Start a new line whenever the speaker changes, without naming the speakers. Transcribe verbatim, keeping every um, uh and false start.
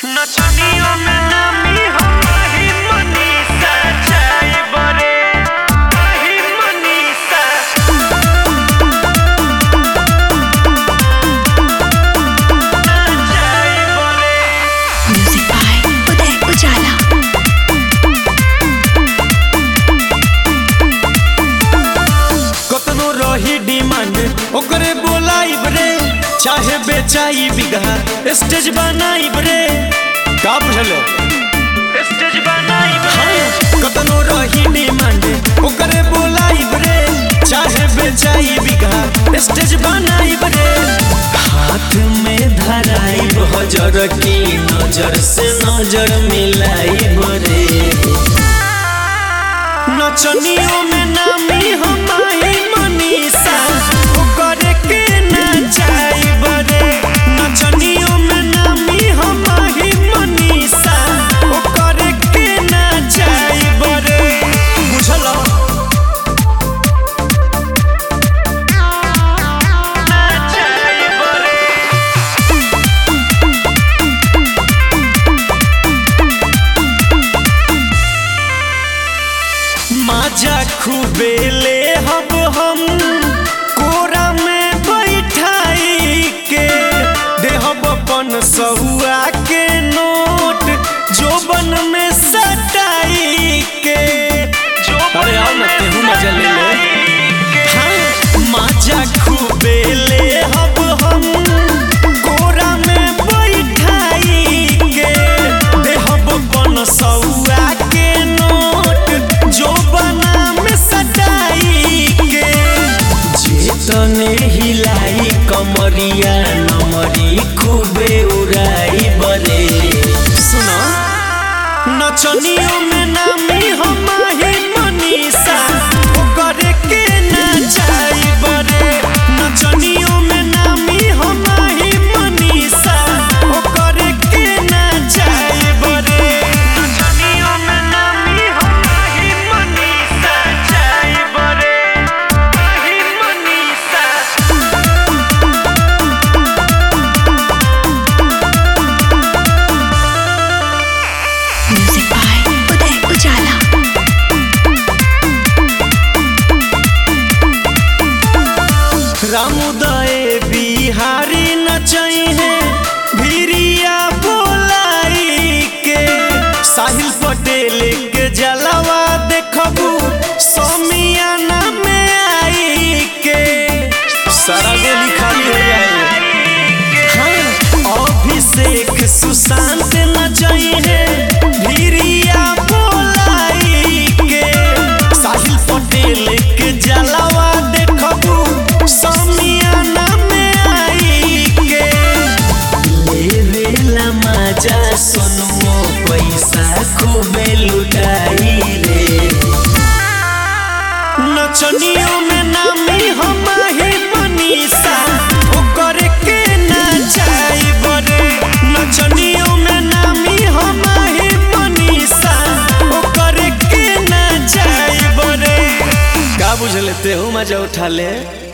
नचनियों में नामी हो ही मनीषा चाय बरे ही मनीषा चाय बरे।
म्यूजिक बाय उदय उजाला।
कतनो रही डिमांड ओकरे बोलाइब रे, चाहे बेचाई बिगहा स्टेज बनाइब रे। का बुझलो स्टेज बनाइब रे। कतनो रही डिमांड ओकरे बोलाइब रे, चाहे बेचाई बिगहा स्टेज बनाइब रे। हाथ में धराइब हजर की नजर से नजर मिलाइब रे। नचनियों में नामी हो माही मनीषा ओकरे के नचाइब रे। नचनियों में नामी हो माही मनीषा ओकरे के नचाइब रे। बुझलो नचाइब रे। माजा खूबे ले हब हम कोरा में बैठाई के, देहब अपन सहुआ के नोट जोबन में सटाई के। अरे आओ ना तेहू मजा ले ले। हाँ माजा खूबे ले हब हम कोरा में बैठाई के, देहब अपन सहुआ के नोट जो बना में सटाई के। जेतने हिलाई कमरिया नमरी खूबे उड़ाई बरे। सुनो नचनियों में नामी हो माही मनीषा ओकरे के नचाई बरे। नचनियों में नामी हो माही मनीषा ओकरे के नचाई बरे। नचनियों में नामी हो माही मनीषा चाय बरे ही मनीषा।
Music by Uday Ujala.
रामुदय बिहारी नचई है भिरिया बोलाई के। साहिल पटेल के जलवा देखबू समियाना में आई के। सारा गोली खाली हो जाए। हाँ अभिषेक सुशांत नचई है भिरिया बोलाई के। साहिल पटेल के जलवा देखबू समियाना में आई के। लेवेला मजा सुनो पैसा खूबे लुटाई रे। नचनियों में नामी हो माही मनीषा ओकरे के नचाइब रे। नचनियों में नामी हो माही मनीषा ओकरे के नचाइब रे। का बुझले तेहू मजा उठा ले।